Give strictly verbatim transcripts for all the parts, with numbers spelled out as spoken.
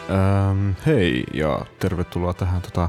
Ähm, hei ja tervetuloa tähän tota,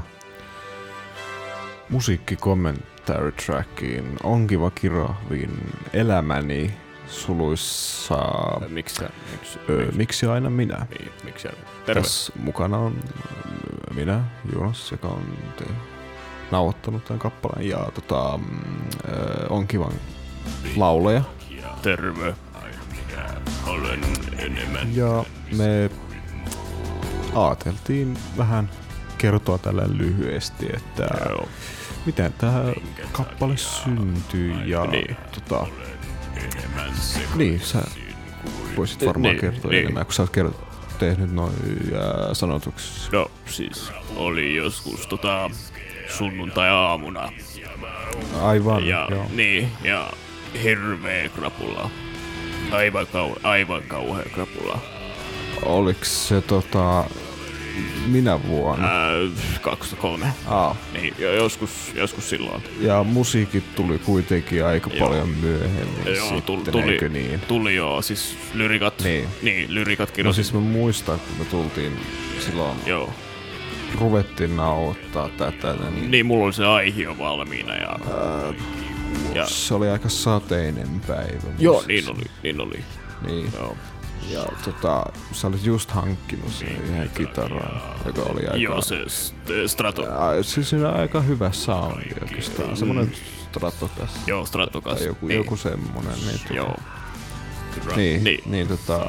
musiikki-commentary trackiin. On kiva kirahvin elämäni suluissa. Miksi sä? Miksi, Öö, miksi, miksi aina minä? Niin, miksi sä? Terve. Tässä mukana on minä, Jonas, joka on te- nauhoittanut tämän kappaleen. Ja tota, öö, on kivan laulaja. Terve. Olen enemmän. Ja me aateltiin vähän kertoa tällä lyhyesti, että Joo. miten tämä kappale syntyi ja Niin. tota, niin sä voisit varmaan Niin, kertoa niin. enemmän, kun sä oot kert- tehnyt noin äh, sanotuksi. No siis oli joskus tota sunnuntai-aamuna. Aivan, Ja joo. niin, ja hirveä krapula. Aivan, kau- aivan kauhea krapula. Oliks se tota, minä vuonna? Ää, kaksituhattakolme. Aa. Niin, ja joskus, joskus silloin. Ja musiikit tuli kuitenkin aika Joo. paljon myöhemmin Joo, sitten, tuli, tuli, eikö niin? tuli joo, siis lyrikat, Niin. niin lyrikat No kirjoitin. siis mä muistan, kun me tultiin silloin, Joo. ruvettiin nauhoittaa tätä, niin, Niin, mulla oli se aihe jo valmiina ja... Ää, ja se oli aika sateinen päivä. joo, muistaakseni. niin oli, niin oli. Niin. Joo. Ja tota, sä olit just hankkinut sen yhden kitaran, joka oli aika... Joo, se st- Strato. Ää, siis siinä on aika hyvä soundi oikeastaan. Mm. Semmonen Stratocaster. Joo, Stratocaster. Tai joku, niin. joku semmonen. Niin, tota, Joo. Niin, Niin. niin tota...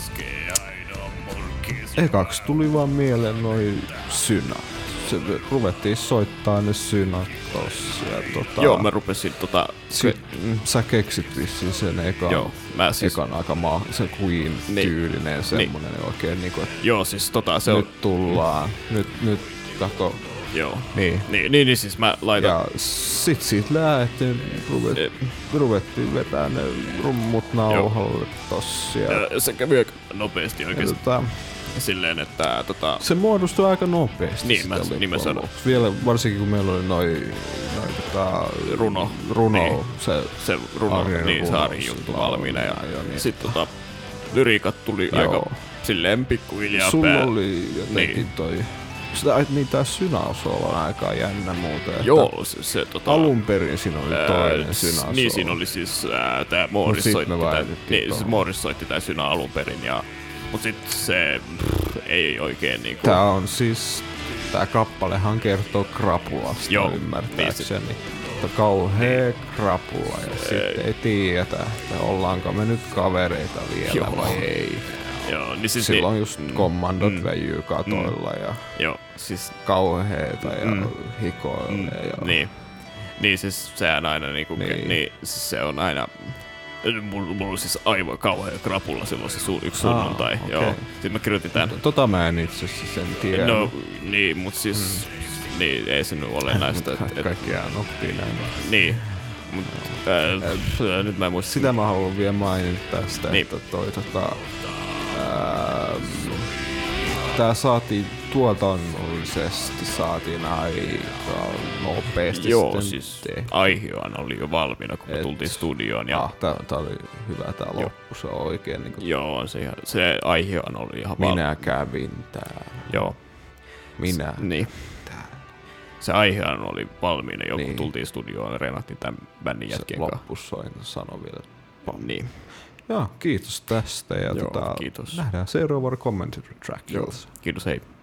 Ekaksi tuli vaan mieleen noi synat. Se, ruvettiin soittaa ne synat tossa ja tota... Joo, mä rupesin tota... Sit, mm, sä keksit vissiin sen ekan, Joo, mä siis... ekan aika maa, sen Queen-tyylinen Niin. semmonen niin. Oikein niinku, että Joo, siis tota se on... nyt tullaan, nyt, nyt kato. Joo. Niin. Niin, niin, niin siis mä laitan... Ja sit siitä lähtien ruvet, Eh. ruvettiin vetää ne rummut nauhalle tossa. Ja, Ja se kävi aika nopeasti ja oikeesti tota, silleen, että tota... se muodostui aika nopeasti. Niin, sitä mä- loppujen niin mä sanon. lopuksi. Vielä varsinkin kun meillä oli noi, noi tota, Runo. runo Niin. se, Se runo, Arjen niin runo se Arin sit juttu laulaa, valmiina ja joo, niin. sitten tota... Lyriikat tuli Joo. aika silleen pikkuhiljaa Sulla pää. oli jotenkin Niin. toi... Sitä, niin tää synäsolo on aika jännä muuten. että Joo, se, se tota... Alun perin siinä oli ää, toinen s- synäsolo. Niin, siinä oli siis ää, tää Morris sit soitti me tää... vaihdettiin Niin, siis tuohon. Morris soitti tää synä alun perin ja... Mut sit se pff, ei oikein niinku... Tää on siis... Tää kappalehan kertoo krapulasta Joo, ymmärtääkseni. Niin kauhea Niin. krapula ja sitten ei tiedetä, että ollaanko me nyt kavereita vielä Joo. vai ei. Joo, niin siis... Silloin niin, just kommandot mm, väijyy katoilla ja Joo, siis... kauheeta ja Mm. hikoilee. Mm, ja... niin. Niin siis sehän aina niinku... Niin. Niin, niin siis se on aina... Mulla, mulla oli siis aivan kauhea krapulla silloin se su, yksi sunnuntai. okei. Joo. Sitten mä kirjoitin tän. Tota mä en itse asiassa sen tiedä. No, niin, mut siis... Mm. Niin, ei se nyt ole näistä. Ka- Et, et, Kaikkiaan oppii näin. niin. Mut, ää, nyt mä en muista. Sitä mä haluan vielä mainita tästä, Niin. että toi tota... Ää, tää saatiin tuotannollisesti saatiin aika nopeasti Joo, sitten siis tehty. aihean oli jo valmiina, kun me Et- tultiin studioon. Ja, Ah, tää, tää oli hyvä tää loppu, se on oikein niinku... joo, se, ihan- se aihean oli ihan Minä kävin täällä. Joo. Minä. Niin. Se aihean oli valmiina jo, kun Niin. tultiin studioon ja reenattiin tämän bändin Se jätkien kanssa. loppusoin sano vielä. Niin. Joo, kiitos tästä ja Joo, tota, kiitos. nähdään seuraavalla commentary trackilla. Kiitos, hei.